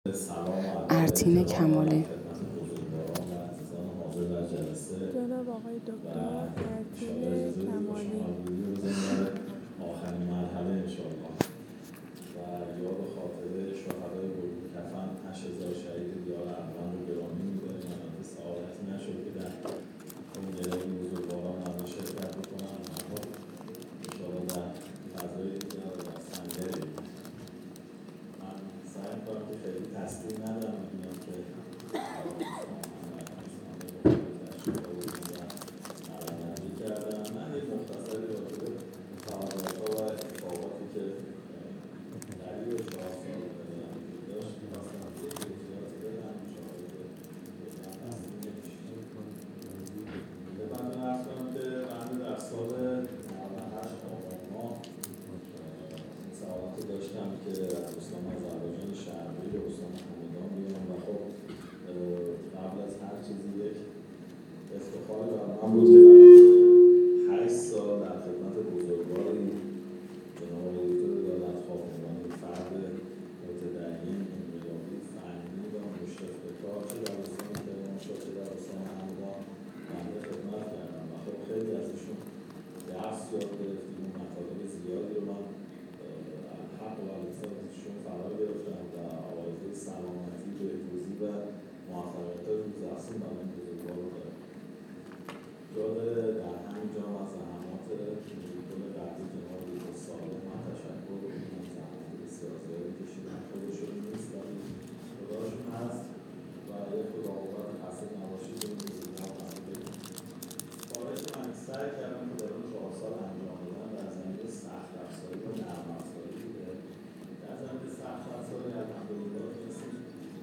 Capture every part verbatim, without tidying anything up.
ارتین کمالی. جناب آقای دکتر ارتین کمالی. آخرین مرحله انشاءالله و یاد خاطره شهدای گروه کفن هشت هزار شهید دیار ارمن رو گرامی می‌داریم. البته سعادتی نشد که در اون گروه بزرگواران من شرکت بکنم، اما انشاءالله در فضای دیگر در سنگری من سعی می‌کنم که خیلی تصدیل ندارم، می‌دونم که من یک مختصری راجع به فعالیت‌ها و اتفاقاتی که قریب چهار سال داشت می‌خواستم که توضیحاتی بدم. انشاءالله که تصمیم نمی‌شیم. خدمتتون عرض کنم که من در سال نود و هشت آبان ماه این سعادت رو داشتم که از استان آذربایجان شرقی به استان همدان بیام و خب قبل از هر چیزی یک افتخاری برای من بود که هشت سال در خدمت بزرگواری جناب آقای دکتر دولتخواه عنوان فرد متدین، انقلابی، فنی و مشرف به کار چه در استان کرمانشاه چه در استان همدان بنده خدمت کردم و خب خیلی ازشون درس یاد گرفتیم و مطالب زیادی رو من الحق و الحساب ازشون فرا گرفتم و آرزوی سلامتی، بهروزی و موفقیت روز افزون برای این بزرگوار رو دارم. جا داره در همین جا از زحمات کل قدری جناب دکتر صالح من تشکر بکنم. زحمات بسیار زیادی کشیدن، خودشون نیست ولی خداشون هست و یه خداوند حسن نباشید رو بزرگوار هم بگیم. کاری که من سعی کردم که در اون چهار سال انجام دادم در زمینه سخت افزاری و نرم افزاری بوده. در زمینه سخت افزاری الحمدلله تونستیم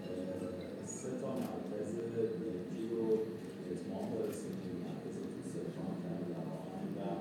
سه تا مرکز بلژیک رو اتمام برسونیم. مرکز توسعه‌جان کردن آهنگ و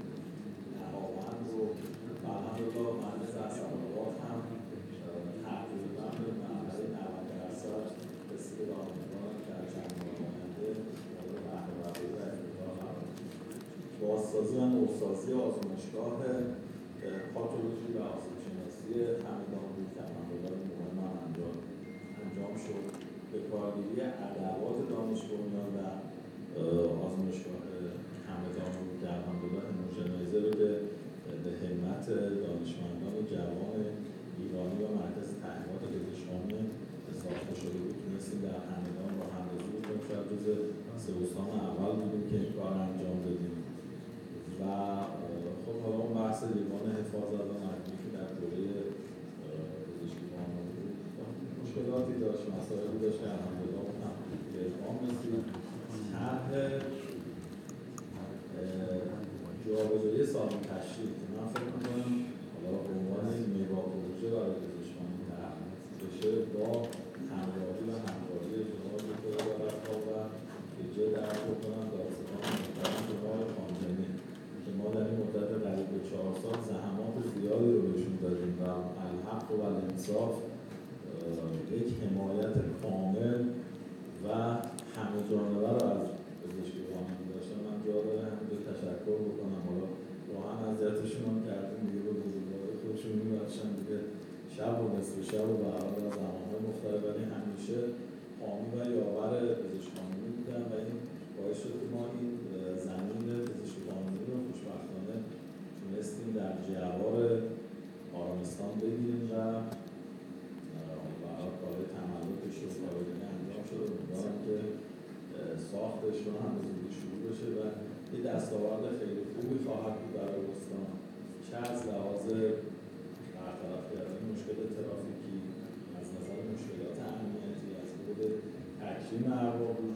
نهاوند رو و الحمدلله مرکز عصب‌آباد هم تقریبا به مرحله نود درصد رسیده به امیدوارم که در چند ماه آینده مورد بهره‌برداری و افتتاح قرار بگیرد. بازسازی و نوسازی آزمایشگاه پاتولوژی و آسیب‌شناسی همدان بود که الحمدلله مهم هم انجام انجام شد. به کارگیری ادوات دانش بنیان و آزمایشگاه همدان بود که الحمدلله هموژنایزر رو که به همت دانشمندان جوان ایرانی و مرکز تحقیقات پزشکانه ساخته شده بود تونستیم در همدان با همدازی کنیم. شاید روز سه استان اول بودیم که این کار انجام دادیم و خب حالا اون بحث لیوان حفاظت و مجموعی که در دوره پزشکی قانونی بود مشکلاتی داشت، مسائلی داشت که الحمدلله اون هم به اتمام رسید. طرح جابجایی سالن تشریف که من فکر می‌کنم حالا به عنوان مگا پروژه برای پزشکان طرح بشه با همراهی و همکاری جناب دکتر دولتخواه و اجرای درک بکنم دادستان محترم جناب خامنه‌ای که ما در این مدت قریب به چهار سال زحمات زیادی رو بهشون دادیم و الحق و الانصاف یک حمایت کامل و همه جانبه رو از پزشکی قانونی داشتن. من جا داره همینجا تشکر بکنم. حالا واقعا اذیتشون هم کردیم دیگه، به بزرگواری خودشون میبخشن دیگه، شب و نصف شب و به هر حال از زمان‌های مختلف، ولی همیشه حامی و یاور پزشکی قانونی بودن و این باعث شد که ما این زمین پزشکی قانونی رو خوشبختانه تونستیم در جوار آرامستان بگیریم و برای کار تملکش و کار دیگه انجام شده. امیدوارم که ساختش رو هم به زودی شروع بشه و یه دستاورد خیلی خوبی خواهد بود برای استان، چه از لحاظ برطرف کردن مشکل ترافیکی، از نظر مشکلات امنیتی، از بود تکریم ارواح